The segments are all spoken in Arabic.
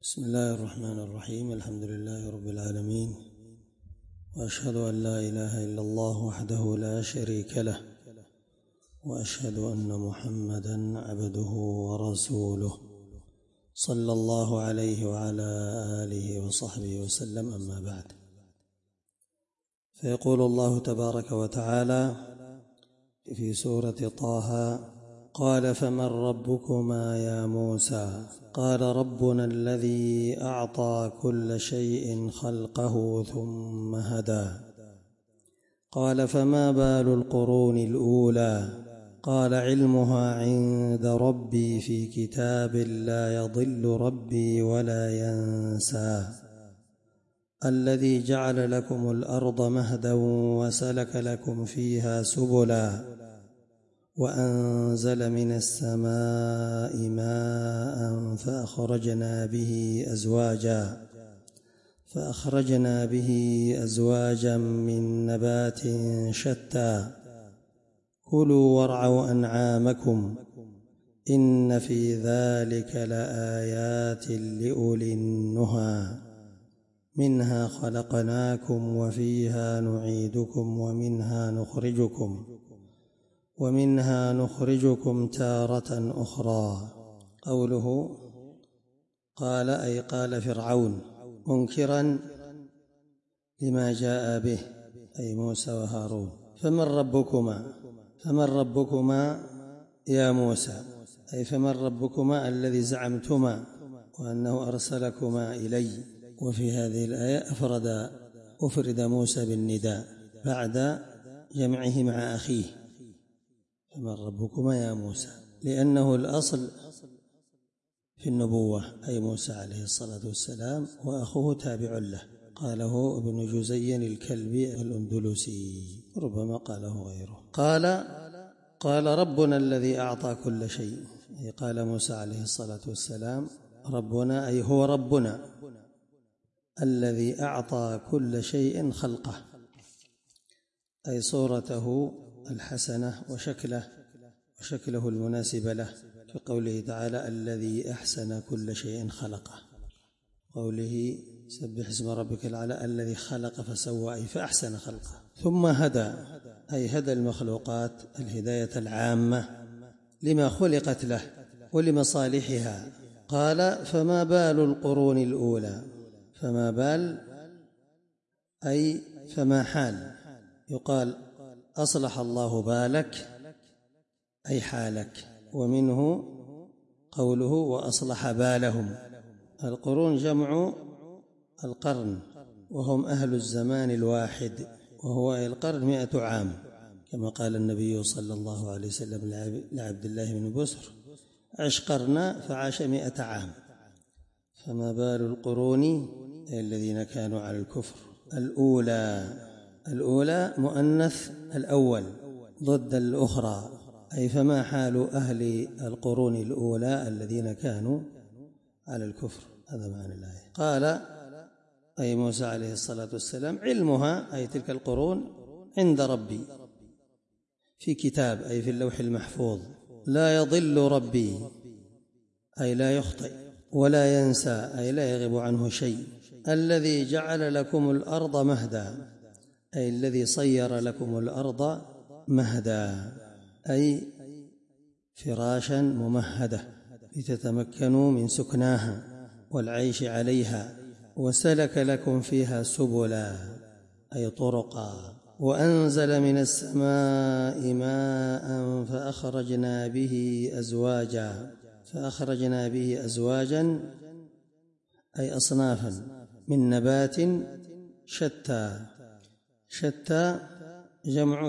بسم الله الرحمن الرحيم. الحمد لله رب العالمين، وأشهد أن لا إله إلا الله وحده لا شريك له، وأشهد أن محمدًا عبده ورسوله صلى الله عليه وعلى آله وصحبه وسلم. أما بعد، فيقول الله تبارك وتعالى في سورة طه: قال فمن ربكما يا موسى؟ قال ربنا الذي أعطى كل شيء خلقه ثم هدى. قال فما بال القرون الأولى؟ قال علمها عند ربي في كتاب لا يضل ربي ولا ينسى. الذي جعل لكم الأرض مهدا وسلك لكم فيها سبلا وأنزل من السماء ماء فأخرجنا به أزواجا من نبات شتى. كلوا وارعوا أنعامكم إن في ذلك لآيات لأولي النهى. منها خلقناكم وفيها نعيدكم ومنها نخرجكم تارة أخرى. قوله قال أي قال فرعون منكرا لما جاء به، أي موسى وهارون: فمن ربكما يا موسى؟ أي فمن ربكما الذي زعمتما وأنه أرسلكما إلي. وفي هذه الآية أفرد موسى بالنداء بعد جمعه مع أخيه: فمن ربكما يا موسى، لأنه الأصل في النبوة أي موسى عليه الصلاة والسلام، وأخوه تابع له. قاله ابن جزي الكلبي الأندلسي، ربما قاله غيره. قال ربنا الذي أعطى كل شيء، أي قال موسى عليه الصلاة والسلام: ربنا أي هو ربنا الذي أعطى كل شيء خلقه، أي صورته الحسنة وشكله المناسب له، في قوله تعالى: الذي أحسن كل شيء خلقه. قوله سبح اسم ربك الأعلى الذي خلق فسوى، أي فأحسن خلقه. ثم هدى، أي هدى المخلوقات الهداية العامة لما خلقت له ولمصالحها. قال فما بال القرون الأولى؟ فما بال أي فما حال. يقال أصلح الله بالك أي حالك، ومنه قوله وأصلح بالهم. القرون جمع القرن، وهم أهل الزمان الواحد، وهو القرن 100 عام، كما قال النبي صلى الله عليه وسلم لعبد الله بن بسر: عش قرنا فعاش 100 عام. فما بال القرون أي الذين كانوا على الكفر. الأولى مؤنث الأول ضد الأخرى، أي فما حال أهل القرون الأولى الذين كانوا على الكفر. هذا معنى الآية. قال أي موسى عليه الصلاة والسلام: علمها أي تلك القرون عند ربي في كتاب، أي في اللوح المحفوظ. لا يضل ربي أي لا يخطئ، ولا ينسى أي لا يغيب عنه شيء. الذي جعل لكم الأرض مهدا، أي الذي صير لكم الأرض مهدا، أي فراشا ممهدة لتتمكنوا من سكناها والعيش عليها. وسلك لكم فيها سبلا أي طرقا. وأنزل من السماء ماء فأخرجنا به أزواجا أي أصنافا من نبات شتى جمع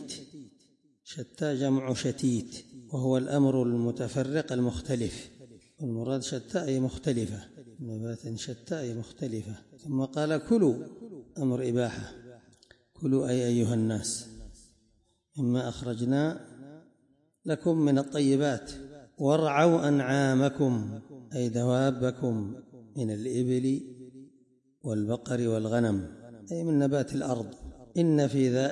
شتيت، وهو الأمر المتفرق المختلف، والمراد شتى أي مختلفة، نبات شتى أي مختلفة. ثم قال كلوا، أمر إباحة، كلوا أي أيها الناس مما أخرجنا لكم من الطيبات. وارعوا أنعامكم أي دوابكم من الإبل والبقر والغنم، أي من نبات الأرض. إن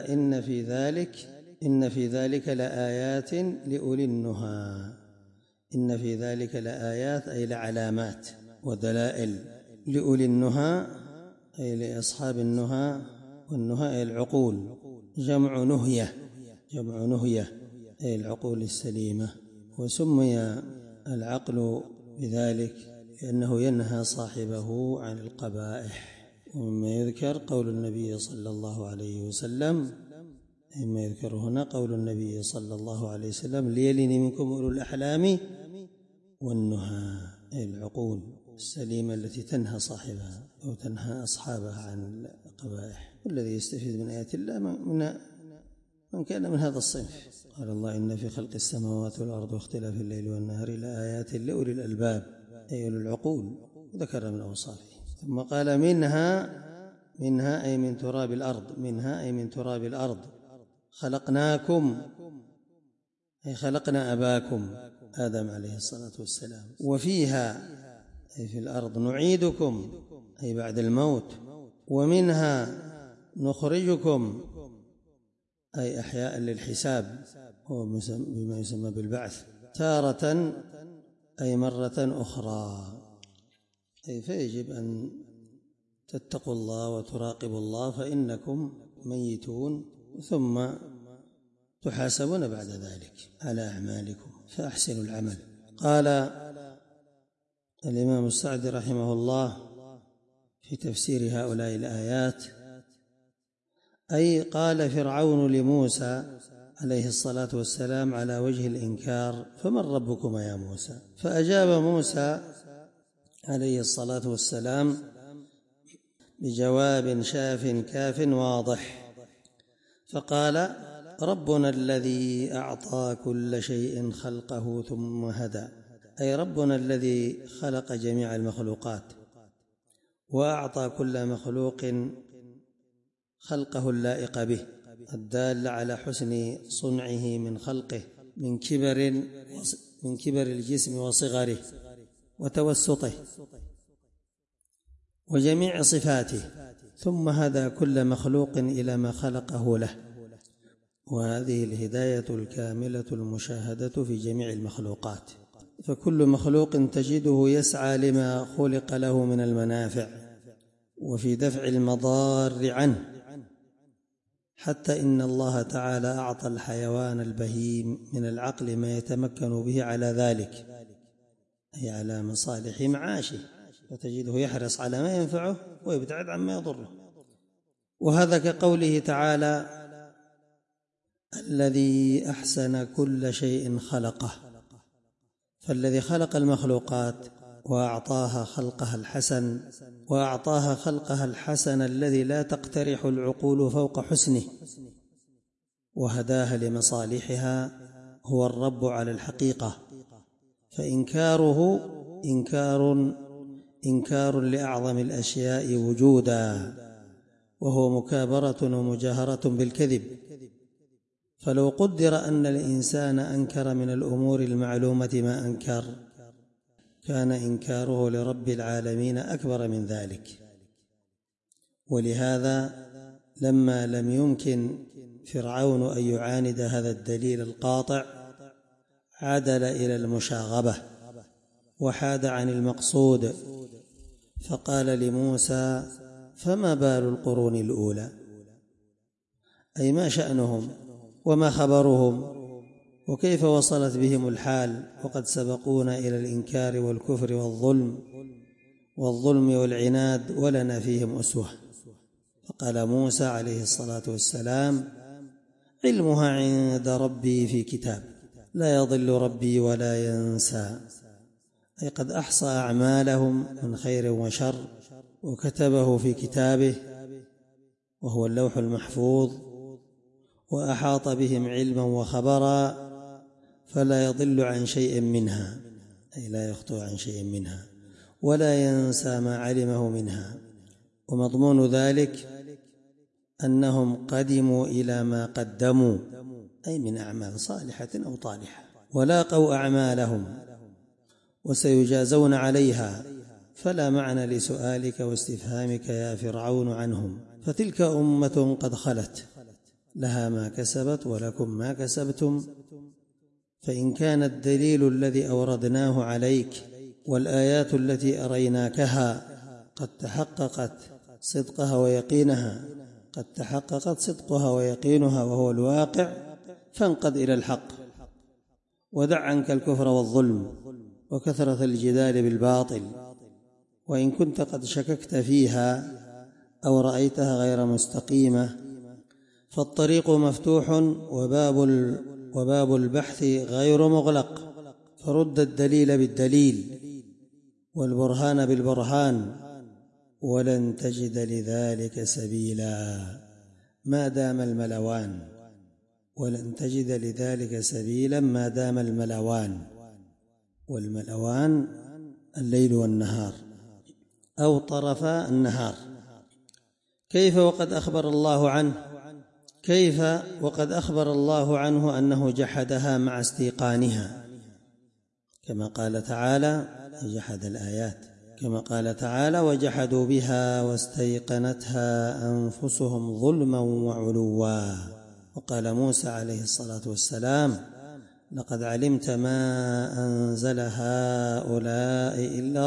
في ذلك لآيات لأولي النهى. إن في ذلك لآيات أي لعلامات ودلائل لأولي النهى أي لأصحاب النهى، والنهى أي العقول، جمع نهية أي العقول السليمة. وسمي العقل بذلك لأنه ينهى صاحبه عن القبائح. ومما يذكر قول النبي صلى الله عليه وسلم، مما يذكر هنا قول النبي صلى الله عليه وسلم: ليلن منكم أولو الأحلام والنهى، أي العقول السليمة التي تنهى صاحبها أو تنهى أصحابها عن القبائح. والذي يستفيد من آيات الله من كان من هذا الصنف. قال الله: إن في خلق السماوات والأرض واختلاف الليل والنهار لآيات لأولي الألباب، أي أولي العقول، وذكر من أوصافه. ثم قال: منها أي من تراب الأرض، منها أي من تراب الأرض خلقناكم، أي خلقنا أباكم آدم عليه الصلاة والسلام، وفيها أي في الأرض نعيدكم أي بعد الموت، ومنها نخرجكم أي أحياء للحساب، هو بما يسمى بالبعث، تارة أي مرة أخرى، أي فيجب أن تتقوا الله وتراقبوا الله، فإنكم ميتون ثم تحاسبون بعد ذلك على أعمالكم، فأحسنوا العمل. قال الإمام السعدي رحمه الله في تفسير هؤلاء الآيات: أي قال فرعون لموسى عليه الصلاة والسلام على وجه الإنكار: فمن ربكما يا موسى؟ فأجاب موسى عليه الصلاة والسلام بجواب شاف كاف واضح، فقال: ربنا الذي أعطى كل شيء خلقه ثم هدى، أي ربنا الذي خلق جميع المخلوقات وأعطى كل مخلوق خلقه اللائق به، الدال على حسن صنعه من خلقه، من كبر الجسم وصغره وتوسطه وجميع صفاته، ثم هدى كل مخلوق إلى ما خلقه له. وهذه الهداية الكاملة المشاهدة في جميع المخلوقات، فكل مخلوق تجده يسعى لما خلق له من المنافع وفي دفع المضار عنه، حتى إن الله تعالى أعطى الحيوان البهيم من العقل ما يتمكن به على ذلك، أي على مصالح معاشه، فتجده يحرص على ما ينفعه ويبتعد عما يضره. وهذا كقوله تعالى: الذي أحسن كل شيء خلقه، فالذي خلق المخلوقات وأعطاها خلقها الحسن الذي لا تقترح العقول فوق حسنه، وهداها لمصالحها، هو الرب على الحقيقة، فإنكاره إنكار لأعظم الأشياء وجودا، وهو مكابرة ومجاهرة بالكذب. فلو قدر أن الإنسان أنكر من الأمور المعلومة ما أنكر، كان إنكاره لرب العالمين أكبر من ذلك. ولهذا لما لم يمكن فرعون أن يعاند هذا الدليل القاطع، عدل إلى المشاغبة وحاد عن المقصود، فقال لموسى: فما بال القرون الأولى؟ أي ما شأنهم وما خبرهم وكيف وصلت بهم الحال وقد سبقونا إلى الإنكار والكفر والظلم والعناد، ولنا فيهم أسوة. فقال موسى عليه الصلاة والسلام: علمها عند ربي في كتاب، لا يضل ربي ولا ينسى، أي قد أحصى أعمالهم من خير وشر وكتبه في كتابه وهو اللوح المحفوظ، وأحاط بهم علما وخبرا، فلا يضل عن شيء منها، أي لا يخطئ عن شيء منها، ولا ينسى ما علمه منها. ومضمون ذلك أنهم قدموا إلى ما قدموا، أي من أعمال صالحة أو طالحة، ولاقوا أعمالهم وسيجازون عليها، فلا معنى لسؤالك واستفهامك يا فرعون عنهم، فتلك أمة قد خلت، لها ما كسبت ولكم ما كسبتم. فإن كان الدليل الذي أوردناه عليك والآيات التي أريناكها قد تحققت صدقها ويقينها، قد تحققت صدقها ويقينها وهو الواقع، فانقد إلى الحق ودع عنك الكفر والظلم وكثرة الجدال بالباطل، وإن كنت قد شككت فيها أو رأيتها غير مستقيمة فالطريق مفتوح وباب البحث غير مغلق، فرد الدليل بالدليل والبرهان بالبرهان ولن تجد لذلك سبيلا ما دام الملوان، ولن تجد لذلك سبيلا ما دام الملوان، والملوان الليل والنهار أو طرفا النهار. كيف وقد أخبر الله عنه أنه جحدها مع استيقانها، كما قال تعالى جحد الآيات، كما قال تعالى وجحدوا بها واستيقنتها أنفسهم ظلما وعلوا. وقال موسى عليه الصلاة والسلام لقد علمت ما أنزل هؤلاء إلا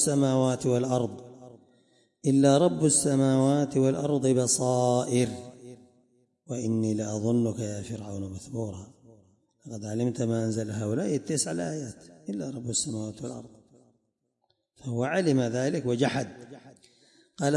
رب السماوات والأرض بصائر وإني لأظنك يا فرعون مثبورا. لقد علمت ما أنزل هؤلاء 9 آيات إلا رب السماوات والأرض، فهو علم ذلك وجحد. قال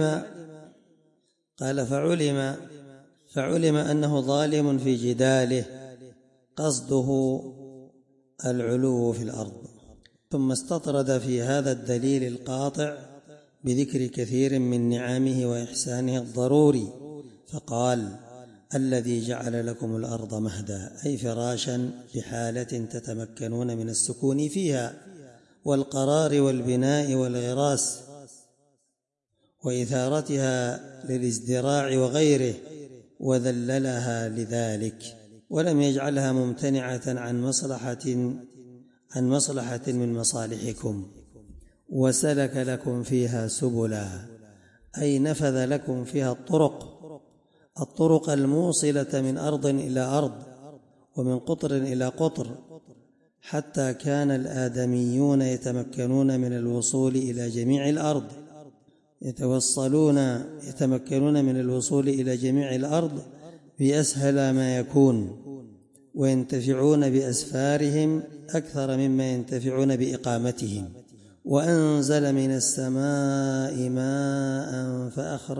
فعلم أنه ظالم في جداله، قصده العلو في الأرض. ثم استطرد في هذا الدليل القاطع بذكر كثير من نعمه وإحسانه الضروري، فقال الذي جعل لكم الأرض مهدا، أي فراشا بحالة تتمكنون من السكون فيها والقرار والبناء والغراس وإثارتها للازدراع وغيره، وذللها لذلك ولم يجعلها ممتنعة عن مصلحة من مصالحكم، وسلك لكم فيها سبلا، أي نفذ لكم فيها الطرق الموصلة من أرض إلى أرض ومن قطر إلى قطر، حتى كان الآدميون يتمكنون من الوصول إلى جميع الأرض، يتمكنون من الوصول إلى جميع الأرض بأسهل ما يكون، وينتفعون بأسفارهم أكثر مما ينتفعون بإقامتهم. وأنزل من السماء ماء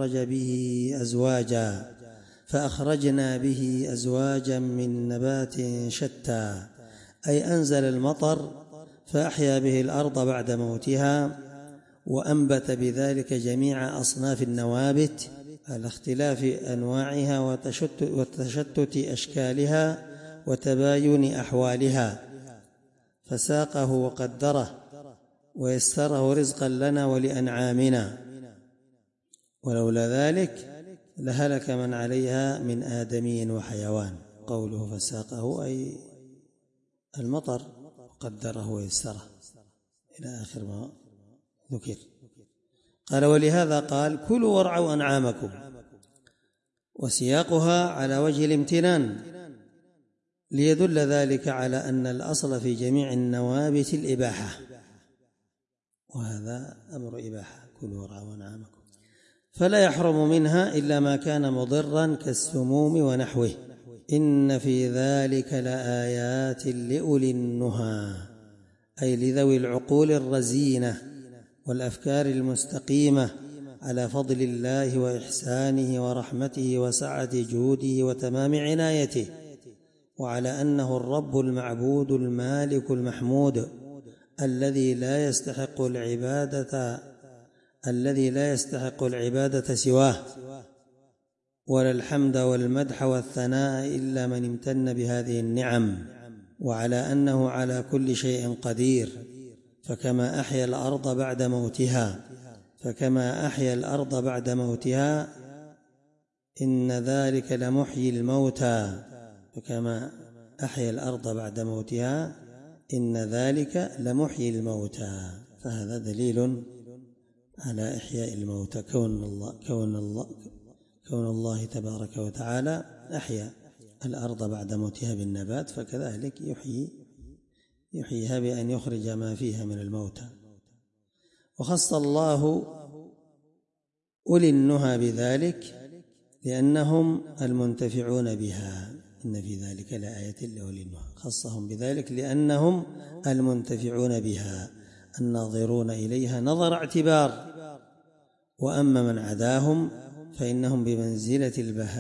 فأخرجنا به أزواجا من نبات شتى، أي أنزل المطر فأحيا به الأرض بعد موتها، وأنبت بذلك جميع أصناف النوابت على اختلاف أنواعها وتشتت أشكالها وتباين أحوالها، فساقه وقدره ويسره رزقا لنا ولأنعامنا، ولولا ذلك لهلك من عليها من آدمي وحيوان. قوله فساقه أي المطر، قدره ويسره إلى آخر ما ذكر. قال ولهذا قال كلوا وارعوا أنعامكم، وسياقها على وجه الامتنان، ليدل ذلك على أن الأصل في جميع النوابت الإباحة، وهذا أمر إباحة، كلوا وارعوا أنعامكم، فلا يحرم منها إلا ما كان مضرا كالسموم ونحوه. إن في ذلك لآيات لأولي النهى، أي لذوي العقول الرزينة والأفكار المستقيمة، على فضل الله وإحسانه ورحمته وسعة جوده وتمام عنايته، وعلى أنه الرب المعبود المالك المحمود الذي لا يستحق العبادة سواه، ولا الحمد والمدح والثناء إلا من امتن بهذه النعم، وعلى أنه على كل شيء قدير. فكما أحيا الأرض بعد موتها إن ذلك لمحيي الموتى، فهذا دليل على إحياء الموتى، كون الله تبارك وتعالى أحيا الأرض بعد موتها بالنبات، فكذلك يحيي يحييها بأن يخرج ما فيها من الموتى. وخص الله أولي النهى بذلك لأنهم المنتفعون بها. إن في ذلك لآية لأولي النهى، خصهم بذلك لأنهم المنتفعون بها الناظرون إليها نظر اعتبار. وأما من عداهم فإنهم بمنزلة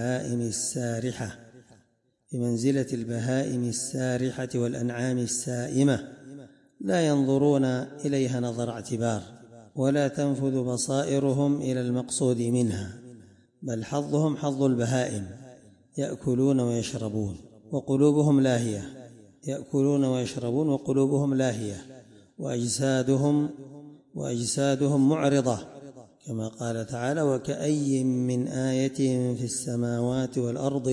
البهائم السارحة والأنعام السائمة، لا ينظرون إليها نظر اعتبار، ولا تنفذ بصائرهم إلى المقصود منها، بل حظهم حظ البهائم، يأكلون ويشربون وقلوبهم لاهية، وأجسادهم معرضة، كما قال تعالى: وكأي من آية في السماوات والأرض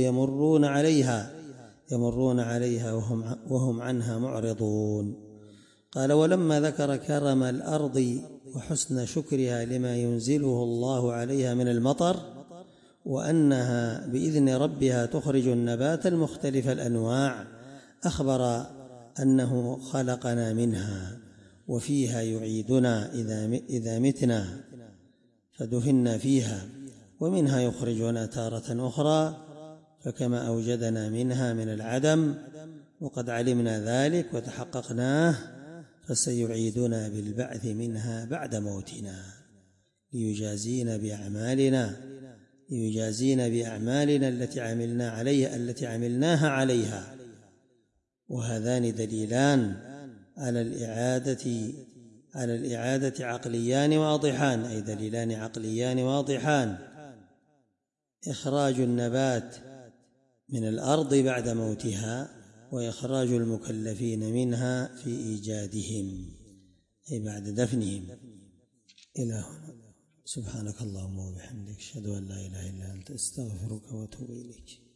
يمرون عليها وهم عنها معرضون. قال: ولما ذكر كرم الأرض وحسن شكرها لما ينزله الله عليها من المطر، وأنها بإذن ربها تخرج النبات المختلف الأنواع، أخبر أنه خلقنا منها وفيها يعيدنا إذا متنا فدفنا فيها، ومنها يخرجنا تارة أخرى، فكما أوجدنا منها من العدم وقد علمنا ذلك وتحققناه، فسيعيدنا بالبعث منها بعد موتنا ليجازينا بأعمالنا التي عملناها عليها. وهذان دليلان على الإعادة عقليان واضحان، أي دليلان عقليان واضحان: إخراج النبات من الأرض بعد موتها، وإخراج المكلفين منها في إيجادهم، أي بعد دفنهم. إلى هنا. سبحانك اللهم وبحمدك، أشهد أن لا إله إلا أنت، أستغفرك وأتوب إليك.